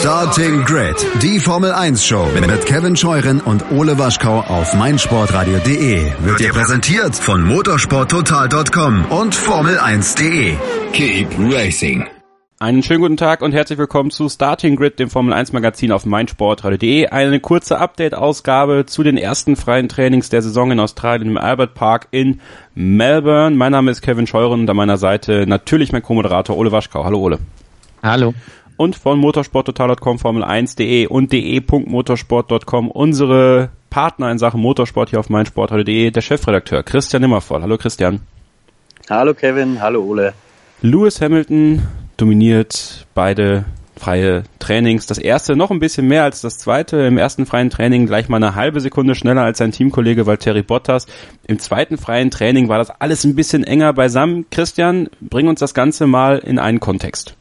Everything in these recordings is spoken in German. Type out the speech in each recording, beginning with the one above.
Starting Grid, die Formel 1 Show mit Kevin Scheuren und Ole Waschkau auf meinsportradio.de wird dir präsentiert von motorsporttotal.com und Formel1.de. Keep racing. Einen schönen guten Tag und herzlich willkommen zu Starting Grid, dem Formel 1 Magazin auf meinsportradio.de. Eine kurze Update-Ausgabe zu den ersten freien Trainings der Saison in Australien im Albert Park in Melbourne. Mein Name ist Kevin Scheuren und an meiner Seite natürlich mein Co-Moderator Ole Waschkau. Hallo Ole. Hallo. Und von motorsporttotal.com, Formel1.de und de.motorsport.com unsere Partner in Sachen Motorsport hier auf meinsportradio.de, der Chefredakteur Christian Nimmervoll. Hallo Christian. Hallo Kevin, hallo Ole. Lewis Hamilton dominiert beide freie Trainings. Das erste noch ein bisschen mehr als das zweite. Im ersten freien Training gleich mal eine halbe Sekunde schneller als sein Teamkollege Valtteri Bottas. Im zweiten freien Training war das alles ein bisschen enger beisammen. Christian, bring uns das Ganze mal in einen Kontext.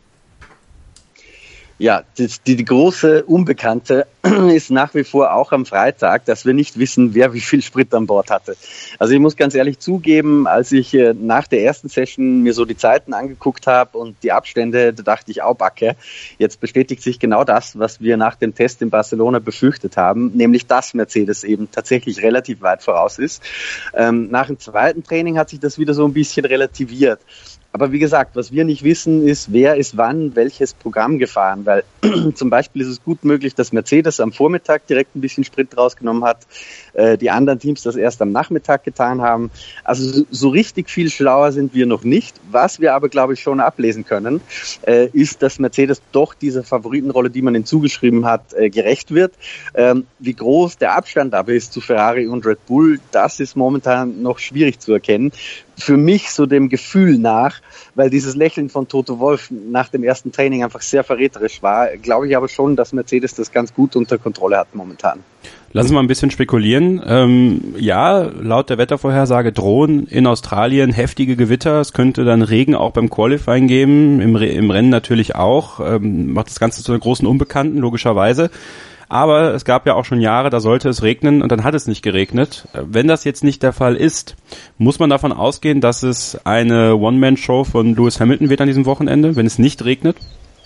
Ja, die große Unbekannte ist nach wie vor auch am Freitag, dass wir nicht wissen, wer wie viel Sprit an Bord hatte. Also ich muss ganz ehrlich zugeben, als ich nach der ersten Session mir so die Zeiten angeguckt habe und die Abstände, da dachte ich, au Backe, jetzt bestätigt sich genau das, was wir nach dem Test in Barcelona befürchtet haben, nämlich dass Mercedes eben tatsächlich relativ weit voraus ist. Nach dem zweiten Training hat sich das wieder so ein bisschen relativiert. Aber wie gesagt, was wir nicht wissen, ist, wer ist wann welches Programm gefahren, weil zum Beispiel ist es gut möglich, dass Mercedes am Vormittag direkt ein bisschen Sprit rausgenommen hat, die anderen Teams das erst am Nachmittag getan haben. Also so richtig viel schlauer sind wir noch nicht. Was wir aber, glaube ich, schon ablesen können, ist, dass Mercedes doch dieser Favoritenrolle, die man ihnen zugeschrieben hat, gerecht wird. Wie groß der Abstand aber ist zu Ferrari und Red Bull, das ist momentan noch schwierig zu erkennen. Für mich so dem Gefühl nach, weil dieses Lächeln von Toto Wolff nach dem ersten Training einfach sehr verräterisch war, glaube ich aber schon, dass Mercedes das ganz gut unter Kontrolle hat momentan. Lass uns mal ein bisschen spekulieren. Ja, laut der Wettervorhersage drohen in Australien heftige Gewitter. Es könnte dann Regen auch beim Qualifying geben, im Rennen natürlich auch. Macht das Ganze zu einer großen Unbekannten, logischerweise. Aber es gab ja auch schon Jahre, da sollte es regnen und dann hat es nicht geregnet. Wenn das jetzt nicht der Fall ist, muss man davon ausgehen, dass es eine One-Man-Show von Lewis Hamilton wird an diesem Wochenende, wenn es nicht regnet?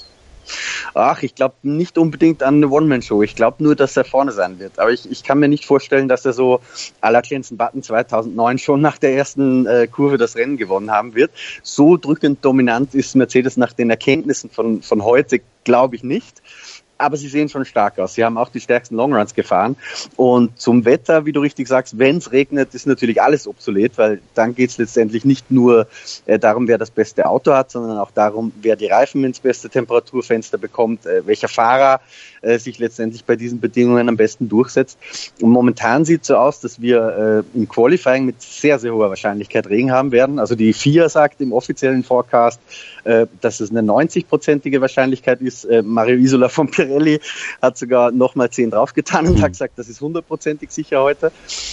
Ach, ich glaube nicht unbedingt an eine One-Man-Show. Ich glaube nur, dass er vorne sein wird. Aber ich kann mir nicht vorstellen, dass er so à la Jenson Button 2009 schon nach der ersten Kurve das Rennen gewonnen haben wird. So drückend dominant ist Mercedes nach den Erkenntnissen von heute, glaube ich nicht. Aber sie sehen schon stark aus. Sie haben auch die stärksten Longruns gefahren. Und zum Wetter, wie du richtig sagst, wenn es regnet, ist natürlich alles obsolet, weil dann geht es letztendlich nicht nur darum, wer das beste Auto hat, sondern auch darum, wer die Reifen ins beste Temperaturfenster bekommt, welcher Fahrer sich letztendlich bei diesen Bedingungen am besten durchsetzt. Und momentan sieht es so aus, dass wir im Qualifying mit sehr, sehr hoher Wahrscheinlichkeit Regen haben werden. Also die FIA sagt im offiziellen Forecast, dass es eine 90-prozentige Wahrscheinlichkeit ist. Mario Isola von Pirelli hat sogar nochmal 10 draufgetan und hat gesagt, das ist 100%ig sicher heute.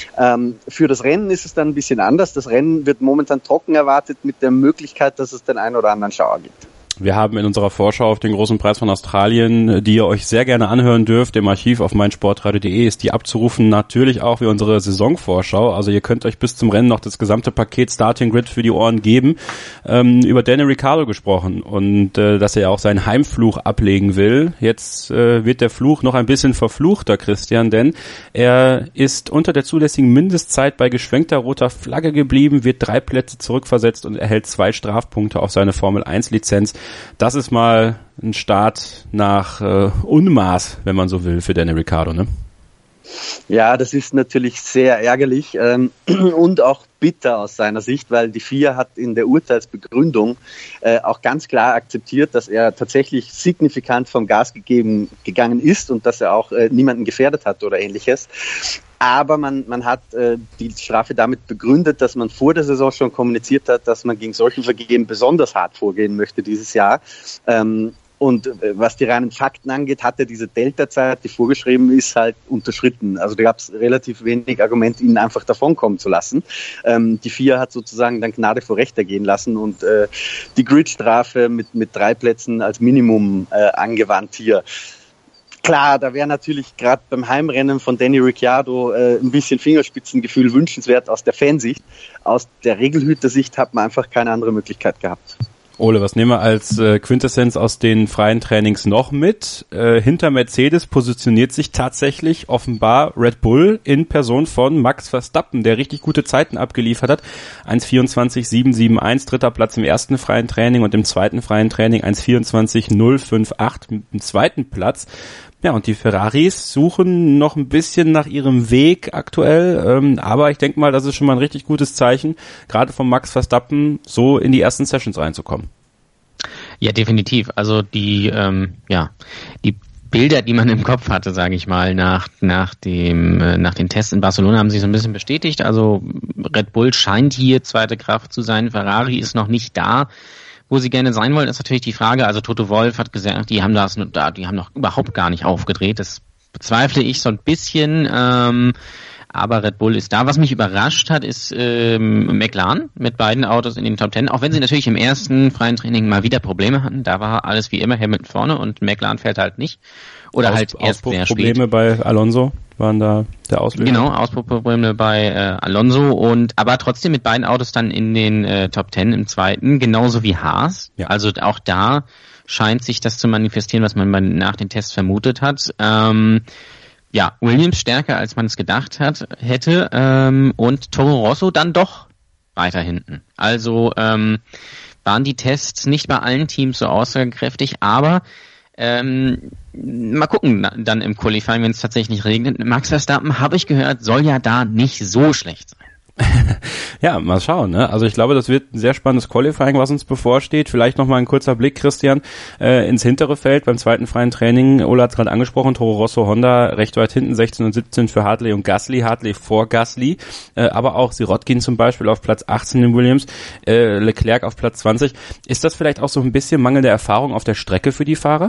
Für das Rennen ist es dann ein bisschen anders. Das Rennen wird momentan trocken erwartet mit der Möglichkeit, dass es den einen oder anderen Schauer gibt. Wir haben in unserer Vorschau auf den großen Preis von Australien, die ihr euch sehr gerne anhören dürft, im Archiv auf meinsportradio.de ist die abzurufen, natürlich auch wie unsere Saisonvorschau. Also ihr könnt euch bis zum Rennen noch das gesamte Paket Starting Grid für die Ohren geben. Über Daniel Ricciardo gesprochen und dass er auch seinen Heimfluch ablegen will. Jetzt wird der Fluch noch ein bisschen verfluchter, Christian, denn er ist unter der zulässigen Mindestzeit bei geschwenkter roter Flagge geblieben, wird 3 Plätze zurückversetzt und erhält 2 Strafpunkte auf seine Formel-1-Lizenz. Das ist mal ein Start nach Unmaß, wenn man so will, für Daniel Ricciardo, ne? Ja, das ist natürlich sehr ärgerlich und auch bitter aus seiner Sicht, weil die FIA hat in der Urteilsbegründung auch ganz klar akzeptiert, dass er tatsächlich signifikant vom Gas gegangen ist und dass er auch niemanden gefährdet hat oder ähnliches. Aber man hat die Strafe damit begründet, dass man vor der Saison schon kommuniziert hat, dass man gegen solche Vergehen besonders hart vorgehen möchte dieses Jahr. Und was die reinen Fakten angeht, hat er diese Delta-Zeit, die vorgeschrieben ist, halt unterschritten. Also da gab es relativ wenig Argument, ihn einfach davonkommen zu lassen. Die FIA hat sozusagen dann Gnade vor Recht ergehen lassen und die Gridstrafe mit 3 Plätzen als Minimum angewandt hier. Klar, da wäre natürlich gerade beim Heimrennen von Danny Ricciardo ein bisschen Fingerspitzengefühl wünschenswert aus der Fansicht. Aus der Regelhüter-Sicht hat man einfach keine andere Möglichkeit gehabt. Ole, was nehmen wir als Quintessenz aus den freien Trainings noch mit? Hinter Mercedes positioniert sich tatsächlich offenbar Red Bull in Person von Max Verstappen, der richtig gute Zeiten abgeliefert hat. 1:24,771, dritter Platz im ersten freien Training und im zweiten freien Training 1:24,058 im zweiten Platz. Ja, und die Ferraris suchen noch ein bisschen nach ihrem Weg aktuell, aber ich denke mal, das ist schon mal ein richtig gutes Zeichen, gerade von Max Verstappen so in die ersten Sessions reinzukommen. Ja, definitiv. Also die Bilder, die man im Kopf hatte, sage ich mal, nach den Tests in Barcelona haben sich so ein bisschen bestätigt. Also Red Bull scheint hier zweite Kraft zu sein, Ferrari ist noch nicht da. Wo sie gerne sein wollen, ist natürlich die Frage, also Toto Wolff hat gesagt, die haben noch überhaupt gar nicht aufgedreht. Das bezweifle ich so ein bisschen, aber Red Bull ist da. Was mich überrascht hat, ist McLaren mit beiden Autos in den Top 10, auch wenn sie natürlich im ersten freien Training mal wieder Probleme hatten. Da war alles wie immer Hamilton vorne und McLaren fährt halt nicht. Oder halt erst sehr spät. Probleme bei Alonso waren da der Auslöser. Genau, Auspuffprobleme bei Alonso aber trotzdem mit beiden Autos dann in den Top 10 im zweiten, genauso wie Haas. Ja. Also auch da scheint sich das zu manifestieren, was man nach den Tests vermutet hat. Williams stärker, als man es gedacht hätte, und Toro Rosso dann doch weiter hinten. Also waren die Tests nicht bei allen Teams so aussagekräftig, aber mal gucken dann im Qualifying, wenn es tatsächlich regnet. Max Verstappen, habe ich gehört, soll ja da nicht so schlecht sein. Ja, mal schauen, ne? Also ich glaube, das wird ein sehr spannendes Qualifying, was uns bevorsteht. Vielleicht noch mal ein kurzer Blick, Christian, ins hintere Feld beim zweiten freien Training. Ola hat es gerade angesprochen, Toro Rosso, Honda recht weit hinten, 16 und 17 für Hartley und Gasly, Hartley vor Gasly, aber auch Sirotkin zum Beispiel auf Platz 18 in Williams, Leclerc auf Platz 20. Ist das vielleicht auch so ein bisschen mangelnde Erfahrung auf der Strecke für die Fahrer?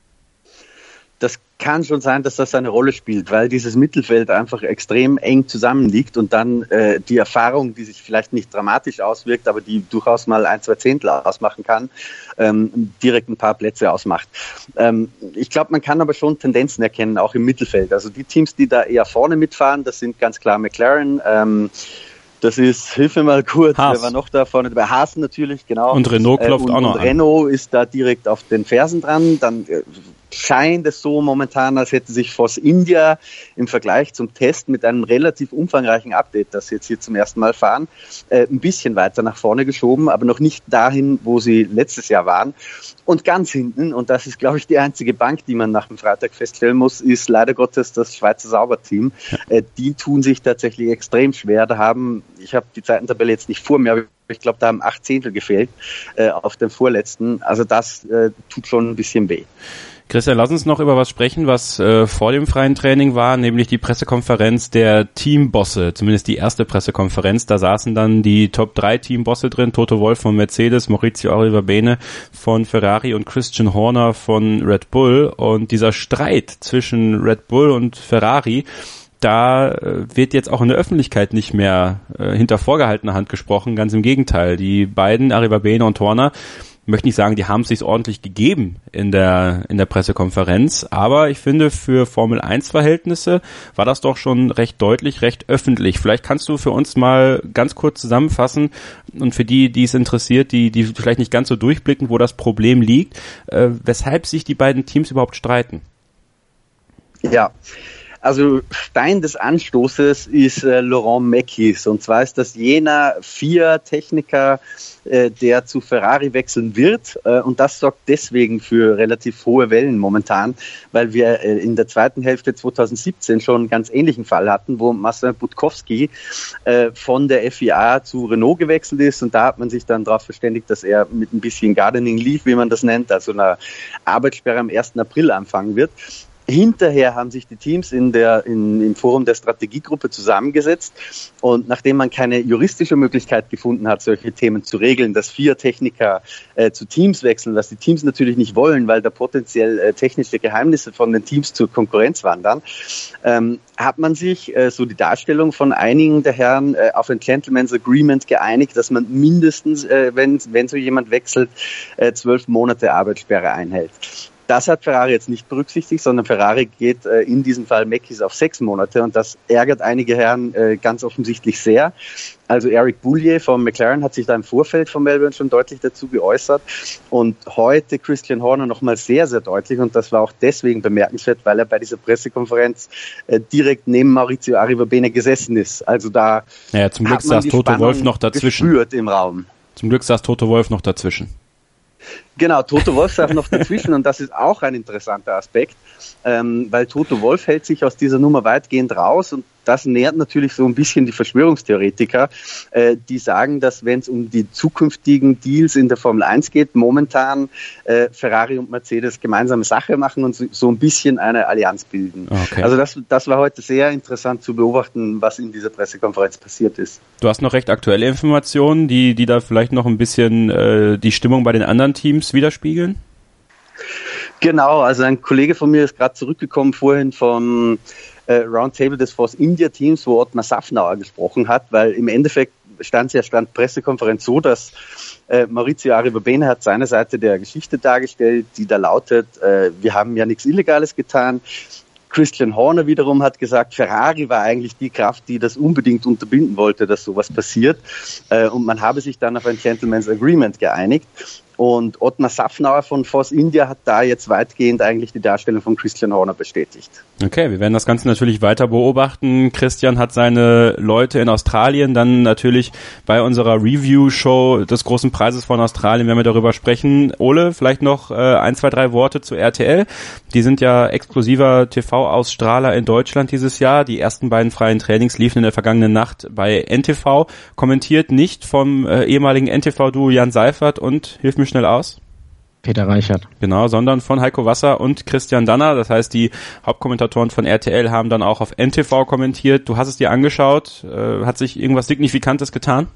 Das kann schon sein, dass das eine Rolle spielt, weil dieses Mittelfeld einfach extrem eng zusammenliegt und dann die Erfahrung, die sich vielleicht nicht dramatisch auswirkt, aber die durchaus mal 1-2 Zehntel ausmachen kann, direkt ein paar Plätze ausmacht. Ich glaube, man kann aber schon Tendenzen erkennen, auch im Mittelfeld. Also die Teams, die da eher vorne mitfahren, das sind ganz klar McLaren, das ist, hilf mir mal kurz, wer war noch da vorne? Bei Haas natürlich, genau. Und Renault klopft auch noch an. Renault ist da direkt auf den Fersen dran. Dann scheint es so momentan, als hätte sich Force India im Vergleich zum Test mit einem relativ umfangreichen Update, das sie jetzt hier zum ersten Mal fahren, ein bisschen weiter nach vorne geschoben, aber noch nicht dahin, wo sie letztes Jahr waren. Und ganz hinten, und das ist, glaube ich, die einzige Bank, die man nach dem Freitag feststellen muss, ist leider Gottes das Schweizer Sauberteam. Die tun sich tatsächlich extrem schwer. Ich habe die Zeitentabelle jetzt nicht vor mir, aber ich glaube, da haben 8 Zehntel gefehlt auf dem vorletzten. Also das tut schon ein bisschen weh. Christian, lass uns noch über was sprechen, was vor dem freien Training war, nämlich die Pressekonferenz der Teambosse, zumindest die erste Pressekonferenz. Da saßen dann die Top 3 Teambosse drin, Toto Wolff von Mercedes, Maurizio Arrivabene von Ferrari und Christian Horner von Red Bull. Und dieser Streit zwischen Red Bull und Ferrari, da wird jetzt auch in der Öffentlichkeit nicht mehr hinter vorgehaltener Hand gesprochen, ganz im Gegenteil. Die beiden, Arrivabene und Horner, möchte nicht sagen, die haben es sich ordentlich gegeben in der Pressekonferenz, aber ich finde, für Formel-1-Verhältnisse war das doch schon recht deutlich, recht öffentlich. Vielleicht kannst du für uns mal ganz kurz zusammenfassen und für die es interessiert, die vielleicht nicht ganz so durchblicken, wo das Problem liegt, weshalb sich die beiden Teams überhaupt streiten. Ja, also Stein des Anstoßes ist Laurent Mekies, und zwar ist das jener FIA-Techniker, der zu Ferrari wechseln wird, und das sorgt deswegen für relativ hohe Wellen momentan, weil wir in der zweiten Hälfte 2017 schon einen ganz ähnlichen Fall hatten, wo Marcin Budkowski von der FIA zu Renault gewechselt ist, und da hat man sich dann darauf verständigt, dass er mit ein bisschen Gardening Leave, wie man das nennt, also einer Arbeitssperre am 1. April anfangen wird. Hinterher haben sich die Teams im Forum der Strategiegruppe zusammengesetzt, und nachdem man keine juristische Möglichkeit gefunden hat, solche Themen zu regeln, dass 4 Techniker zu Teams wechseln, was die Teams natürlich nicht wollen, weil da potenziell technische Geheimnisse von den Teams zur Konkurrenz wandern, hat man sich, so die Darstellung von einigen der Herren, auf ein Gentleman's Agreement geeinigt, dass man mindestens, wenn so jemand wechselt, 12 Monate Arbeitssperre einhält. Das hat Ferrari jetzt nicht berücksichtigt, sondern Ferrari geht in diesem Fall Mäckis auf 6 Monate und das ärgert einige Herren ganz offensichtlich sehr. Also Eric Boulier von McLaren hat sich da im Vorfeld von Melbourne schon deutlich dazu geäußert und heute Christian Horner nochmal sehr, sehr deutlich und das war auch deswegen bemerkenswert, weil er bei dieser Pressekonferenz direkt neben Maurizio Arrivabene gesessen ist. Also da zum Glück saß Toto Wolff noch dazwischen. Gespürt im Raum. Zum Glück saß Toto Wolff noch dazwischen. Genau, Toto Wolff saß noch dazwischen und das ist auch ein interessanter Aspekt, weil Toto Wolff hält sich aus dieser Nummer weitgehend raus und das nährt natürlich so ein bisschen die Verschwörungstheoretiker, die sagen, dass wenn es um die zukünftigen Deals in der Formel 1 geht, momentan Ferrari und Mercedes gemeinsame Sache machen und so ein bisschen eine Allianz bilden. Okay. Also das war heute sehr interessant zu beobachten, was in dieser Pressekonferenz passiert ist. Du hast noch recht aktuelle Informationen, die da vielleicht noch ein bisschen die Stimmung bei den anderen Teams widerspiegeln? Genau, also ein Kollege von mir ist gerade zurückgekommen vorhin vom Roundtable des Force India Teams, wo Ottmar Safnauer gesprochen hat, weil im Endeffekt stand Pressekonferenz so, dass Maurizio Arrivabene hat seine Seite der Geschichte dargestellt, die da lautet, wir haben ja nichts Illegales getan. Christian Horner wiederum hat gesagt, Ferrari war eigentlich die Kraft, die das unbedingt unterbinden wollte, dass sowas passiert. Und man habe sich dann auf ein Gentleman's Agreement geeinigt. Und Ottmar Safnauer von Force India hat da jetzt weitgehend eigentlich die Darstellung von Christian Horner bestätigt. Okay, wir werden das Ganze natürlich weiter beobachten. Christian hat seine Leute in Australien, dann natürlich bei unserer Review-Show des Großen Preises von Australien werden wir darüber sprechen. Ole, vielleicht noch 1, 2, 3 Worte zu RTL. Die sind ja exklusiver TV-Ausstrahler in Deutschland dieses Jahr. Die ersten beiden freien Trainings liefen in der vergangenen Nacht bei NTV. Kommentiert nicht vom ehemaligen NTV-Duo Jan Seifert und, hilf mir schnell aus. Peter Reichert. Genau, sondern von Heiko Wasser und Christian Danner. Das heißt, die Hauptkommentatoren von RTL haben dann auch auf NTV kommentiert. Du hast es dir angeschaut. Hat sich irgendwas Signifikantes getan?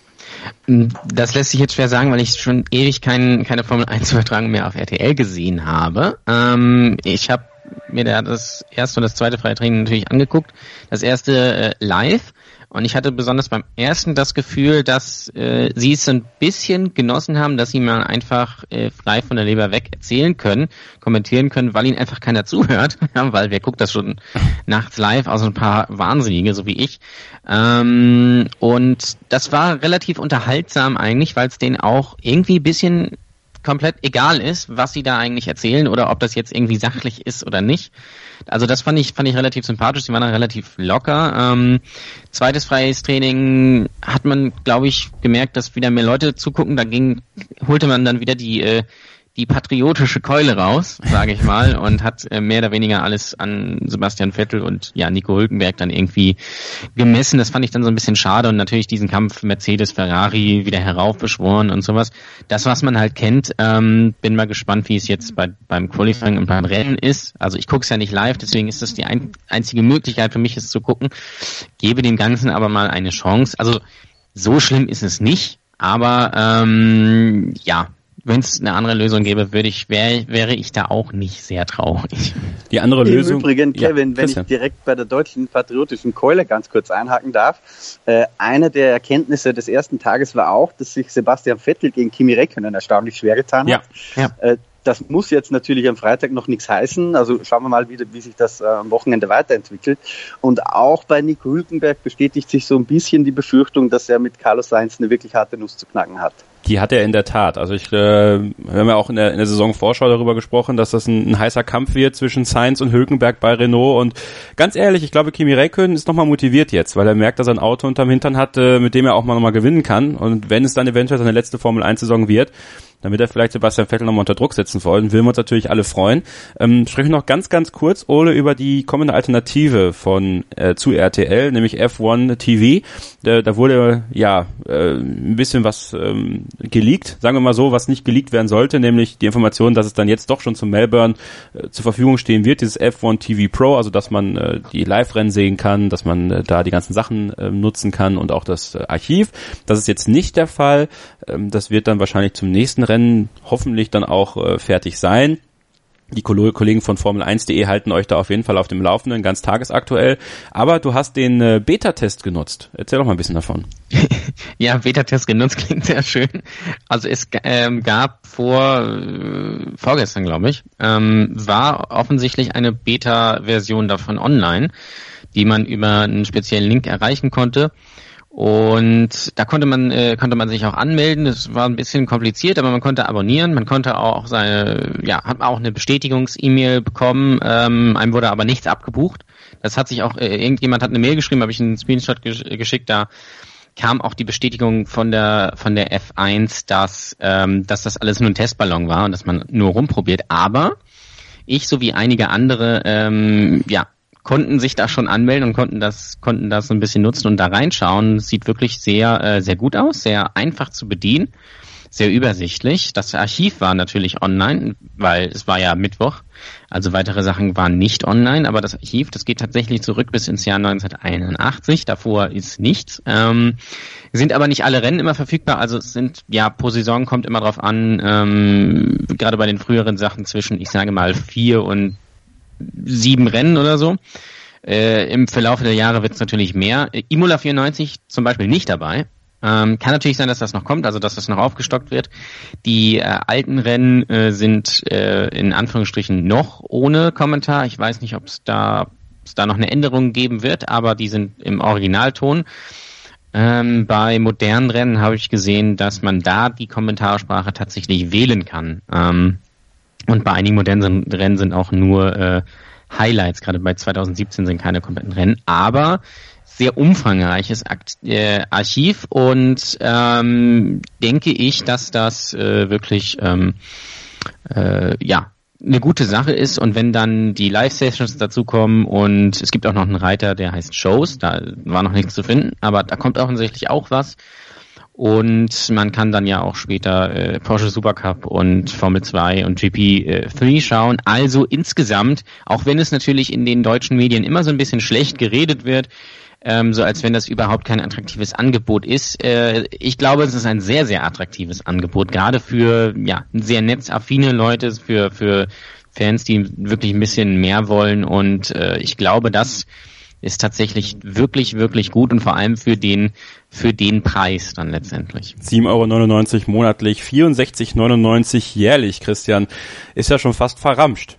Das lässt sich jetzt schwer sagen, weil ich schon ewig keine Formel 1 Übertragung mehr auf RTL gesehen habe. Ich habe mir das erste und das zweite freie Training natürlich angeguckt. Das erste live. Und ich hatte besonders beim ersten das Gefühl, dass sie es so ein bisschen genossen haben, dass sie mal einfach frei von der Leber weg erzählen können, kommentieren können, weil ihnen einfach keiner zuhört. Ja, weil wer guckt das schon nachts live, außer ein paar Wahnsinnige, so wie ich. Und das war relativ unterhaltsam eigentlich, weil es denen auch irgendwie ein bisschen komplett egal ist, was sie da eigentlich erzählen oder ob das jetzt irgendwie sachlich ist oder nicht. Also das fand ich relativ sympathisch, die waren dann relativ locker. Zweites freies Training hat man, glaube ich, gemerkt, dass wieder mehr Leute zugucken. Da holte man dann wieder die patriotische Keule raus, sage ich mal, und hat mehr oder weniger alles an Sebastian Vettel und Nico Hülkenberg dann irgendwie gemessen. Das fand ich dann so ein bisschen schade und natürlich diesen Kampf Mercedes-Ferrari wieder heraufbeschworen und sowas. Das, was man halt kennt, bin mal gespannt, wie es jetzt beim Qualifying und beim Rennen ist. Also ich gucke es ja nicht live, deswegen ist das die einzige Möglichkeit für mich, es zu gucken. Gebe dem Ganzen aber mal eine Chance. Also so schlimm ist es nicht, aber wenn es eine andere Lösung gäbe, wäre ich da auch nicht sehr traurig. Die andere Lösung. Im Übrigen, Kevin, wenn ich direkt bei der deutschen patriotischen Keule ganz kurz einhaken darf, eine der Erkenntnisse des ersten Tages war auch, dass sich Sebastian Vettel gegen Kimi Räikkönen erstaunlich schwer getan hat. Ja. Das muss jetzt natürlich am Freitag noch nichts heißen. Also schauen wir mal, wie sich das am Wochenende weiterentwickelt. Und auch bei Nico Hülkenberg bestätigt sich so ein bisschen die Befürchtung, dass er mit Carlos Sainz eine wirklich harte Nuss zu knacken hat. Die hat er in der Tat. Also wir haben ja auch in der Saisonvorschau darüber gesprochen, dass das ein heißer Kampf wird zwischen Sainz und Hülkenberg bei Renault. Und ganz ehrlich, ich glaube, Kimi Räikkönen ist nochmal motiviert jetzt, weil er merkt, dass er ein Auto unterm Hintern hat, mit dem er auch nochmal gewinnen kann. Und wenn es dann eventuell seine letzte Formel-1-Saison wird, damit er vielleicht Sebastian Vettel nochmal unter Druck setzen wollen, will wir uns natürlich alle freuen. Sprechen wir noch ganz, ganz kurz, Ole, über die kommende Alternative zu RTL, nämlich F1 TV. Da wurde ein bisschen was geleakt, sagen wir mal so, was nicht geleakt werden sollte, nämlich die Information, dass es dann jetzt doch schon zum Melbourne zur Verfügung stehen wird, dieses F1 TV Pro, also dass man die Live-Rennen sehen kann, dass man da die ganzen Sachen nutzen kann und auch das Archiv. Das ist jetzt nicht der Fall. Das wird dann wahrscheinlich zum nächsten Rennen hoffentlich dann auch fertig sein. Die Kollegen von Formel1.de halten euch da auf jeden Fall auf dem Laufenden, ganz tagesaktuell. Aber du hast den Beta-Test genutzt. Erzähl doch mal ein bisschen davon. Ja, Beta-Test genutzt klingt sehr schön. Also es gab vorgestern, glaube ich, war offensichtlich eine Beta-Version davon online, die man über einen speziellen Link erreichen konnte. Und da konnte man sich auch anmelden. Das war ein bisschen kompliziert, aber man konnte abonnieren. Man konnte auch hat auch eine Bestätigungs-E-Mail bekommen. Einem wurde aber nichts abgebucht. Das hat sich auch, irgendjemand hat eine Mail geschrieben, habe ich einen Screenshot geschickt, da kam auch die Bestätigung von der F1, dass das alles nur ein Testballon war und dass man nur rumprobiert. Aber ich sowie einige andere, konnten sich da schon anmelden und konnten das so ein bisschen nutzen und da reinschauen. Es sieht wirklich sehr, sehr gut aus, sehr einfach zu bedienen, sehr übersichtlich. Das Archiv war natürlich online, weil es war ja Mittwoch, also weitere Sachen waren nicht online, aber das Archiv, das geht tatsächlich zurück bis ins Jahr 1981, davor ist nichts. Sind aber nicht alle Rennen immer verfügbar, also es sind, pro Saison kommt immer drauf an, gerade bei den früheren Sachen zwischen, ich sage mal, 4 und 7 Rennen oder so. Im Verlauf der Jahre wird es natürlich mehr. Imola 94 zum Beispiel nicht dabei. Kann natürlich sein, dass das noch kommt, also dass das noch aufgestockt wird. Die alten Rennen sind in Anführungsstrichen noch ohne Kommentar. Ich weiß nicht, ob es da noch eine Änderung geben wird, aber die sind im Originalton. Bei modernen Rennen habe ich gesehen, dass man da die Kommentarsprache tatsächlich wählen kann. Und bei einigen modernen Rennen sind auch nur Highlights, gerade bei 2017 sind keine kompletten Rennen, aber sehr umfangreiches Archiv und denke ich, dass das wirklich eine gute Sache ist und wenn dann die Live-Sessions dazukommen und es gibt auch noch einen Reiter, der heißt Shows, da war noch nichts zu finden, aber da kommt offensichtlich auch was. Und man kann dann ja auch später Porsche Supercup und Formel 2 und GP3 schauen. Also insgesamt, auch wenn es natürlich in den deutschen Medien immer so ein bisschen schlecht geredet wird, so als wenn das überhaupt kein attraktives Angebot ist. Ich glaube, es ist ein sehr, sehr attraktives Angebot, gerade für sehr netzaffine Leute, für Fans, die wirklich ein bisschen mehr wollen. Und ich glaube, das ist tatsächlich wirklich, wirklich gut und vor allem für den Preis dann letztendlich. 7,99 € monatlich, 64,99 € jährlich, Christian. Ist ja schon fast verramscht.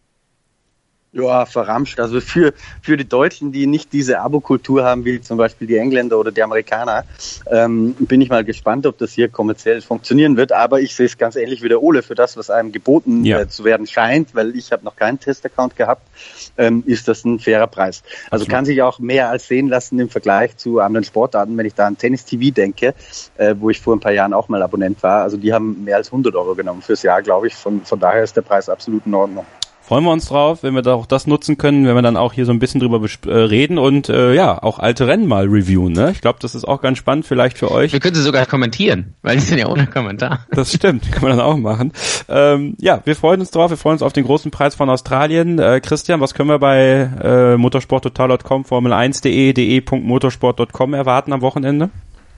Ja, verramscht. Also für die Deutschen, die nicht diese Abokultur haben, wie zum Beispiel die Engländer oder die Amerikaner, bin ich mal gespannt, ob das hier kommerziell funktionieren wird. Aber ich sehe es ganz ähnlich wie der Ole. Für das, was einem geboten zu werden scheint, weil ich habe noch keinen Testaccount gehabt, ist das ein fairer Preis. Also kann sich auch mehr als sehen lassen im Vergleich zu anderen Sportarten. Wenn ich da an Tennis TV denke, wo ich vor ein paar Jahren auch mal Abonnent war, also die haben mehr als 100 € genommen fürs Jahr, glaube ich. Von daher ist der Preis absolut in Ordnung. Freuen wir uns drauf, wenn wir da auch das nutzen können, wenn wir dann auch hier so ein bisschen drüber reden und auch alte Rennen mal reviewen. Ne? Ich glaube, das ist auch ganz spannend vielleicht für euch. Wir können sie sogar kommentieren, weil die sind ja ohne Kommentar. Das stimmt, kann man dann auch machen. Wir freuen uns drauf, wir freuen uns auf den großen Preis von Australien. Christian, was können wir bei motorsporttotal.com, Formel1.de, de.motorsport.com erwarten am Wochenende?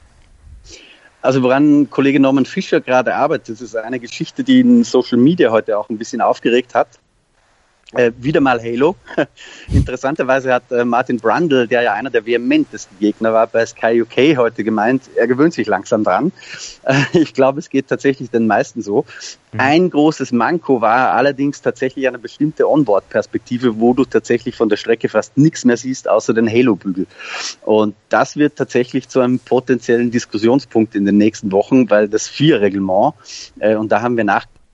Also woran Kollege Norman Fischer gerade arbeitet, das ist eine Geschichte, die in Social Media heute auch ein bisschen aufgeregt hat. Wieder mal Halo. Interessanterweise hat Martin Brundle, der ja einer der vehementesten Gegner war, bei Sky UK heute gemeint, er gewöhnt sich langsam dran. Ich glaube, es geht tatsächlich den meisten so. Ein großes Manko war allerdings tatsächlich eine bestimmte Onboard-Perspektive, wo du tatsächlich von der Strecke fast nichts mehr siehst, außer den Halo-Bügel. Und das wird tatsächlich zu einem potenziellen Diskussionspunkt in den nächsten Wochen, weil das FIA-Reglement, und da haben wir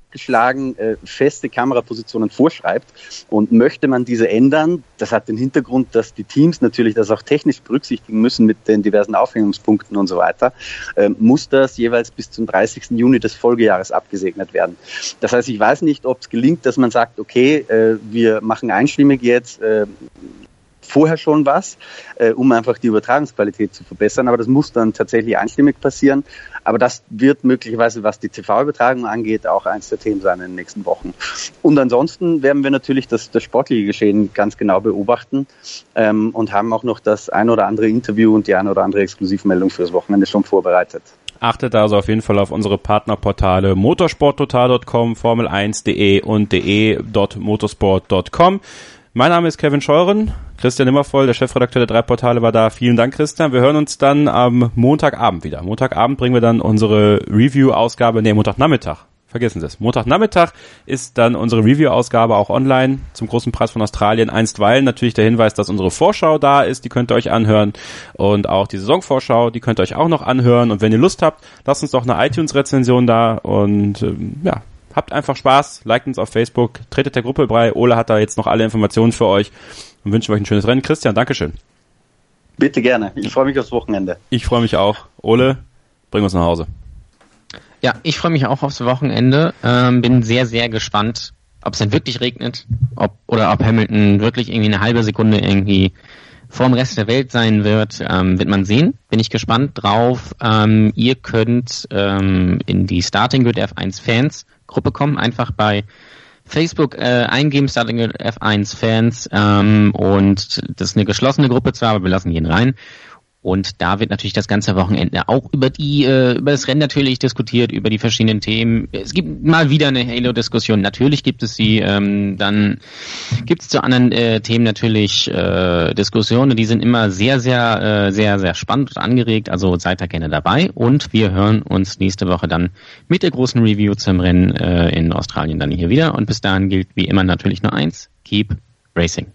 feste Kamerapositionen vorschreibt. Und möchte man diese ändern, das hat den Hintergrund, dass die Teams natürlich das auch technisch berücksichtigen müssen mit den diversen Aufhängungspunkten und so weiter, muss das jeweils bis zum 30. Juni des Folgejahres abgesegnet werden. Das heißt, ich weiß nicht, ob es gelingt, dass man sagt, okay, wir machen einstimmig jetzt vorher schon was, um einfach die Übertragungsqualität zu verbessern, aber das muss dann tatsächlich einstimmig passieren. Aber das wird möglicherweise, was die TV-Übertragung angeht, auch eins der Themen sein in den nächsten Wochen. Und ansonsten werden wir natürlich das sportliche Geschehen ganz genau beobachten und haben auch noch das ein oder andere Interview und die ein oder andere Exklusivmeldung fürs Wochenende schon vorbereitet. Achtet also auf jeden Fall auf unsere Partnerportale motorsporttotal.com, formel1.de und de.motorsport.com. Mein Name ist Kevin Scheuren, Christian Nimmervoll, der Chefredakteur der 3 Portale, war da. Vielen Dank, Christian. Wir hören uns dann am Montagabend wieder. Montagabend bringen wir dann unsere Review-Ausgabe, Montagnachmittag. Vergessen Sie es. Montagnachmittag ist dann unsere Review-Ausgabe auch online zum großen Preis von Australien. Einstweilen natürlich der Hinweis, dass unsere Vorschau da ist, die könnt ihr euch anhören. Und auch die Saisonvorschau, die könnt ihr euch auch noch anhören. Und wenn ihr Lust habt, lasst uns doch eine iTunes-Rezension da. Und habt einfach Spaß, liked uns auf Facebook, tretet der Gruppe bei. Ole hat da jetzt noch alle Informationen für euch und wünsche euch ein schönes Rennen. Christian, Dankeschön. Bitte gerne. Ich freue mich aufs Wochenende. Ich freue mich auch. Ole, bring uns nach Hause. Ja, ich freue mich auch aufs Wochenende. Bin sehr, sehr gespannt, ob es denn wirklich regnet, ob Hamilton wirklich irgendwie eine halbe Sekunde irgendwie vorm Rest der Welt sein wird. Wird man sehen. Bin ich gespannt drauf. Ihr könnt in die Starting Grid F1 Fans Gruppe kommen. Einfach bei Facebook eingeben, Starting Grid F1 Fans. Und das ist eine geschlossene Gruppe zwar, aber wir lassen jeden rein. Und da wird natürlich das ganze Wochenende auch über das Rennen natürlich diskutiert, über die verschiedenen Themen. Es gibt mal wieder eine Halo-Diskussion. Natürlich gibt es sie. Dann gibt es zu anderen Themen natürlich Diskussionen. Die sind immer sehr, sehr, sehr, sehr spannend und angeregt. Also seid da gerne dabei. Und wir hören uns nächste Woche dann mit der großen Review zum Rennen in Australien dann hier wieder. Und bis dahin gilt wie immer natürlich nur eins: Keep Racing.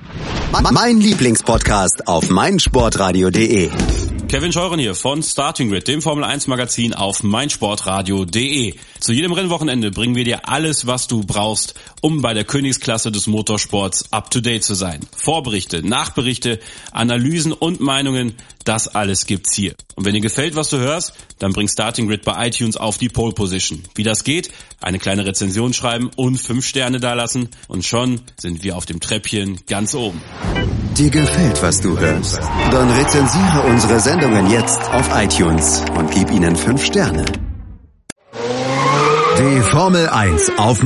Mein Lieblingspodcast auf meinsportradio.de. Kevin Scheuren hier von Starting Grid, dem Formel 1 Magazin auf meinsportradio.de. Zu jedem Rennwochenende bringen wir dir alles, was du brauchst, um bei der Königsklasse des Motorsports up to date zu sein. Vorberichte, Nachberichte, Analysen und Meinungen, das alles gibt's hier. Und wenn dir gefällt, was du hörst, dann bring Starting Grid bei iTunes auf die Pole Position. Wie das geht? Eine kleine Rezension schreiben und 5 Sterne dalassen und schon sind wir auf dem Treppchen ganz oben. Dir gefällt, was du hörst? Dann rezensiere unsere Sendungen jetzt auf iTunes und gib ihnen 5 Sterne. Die Formel 1 auf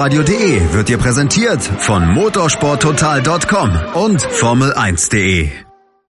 meinsportradio.de wird dir präsentiert von motorsporttotal.com und formel1.de.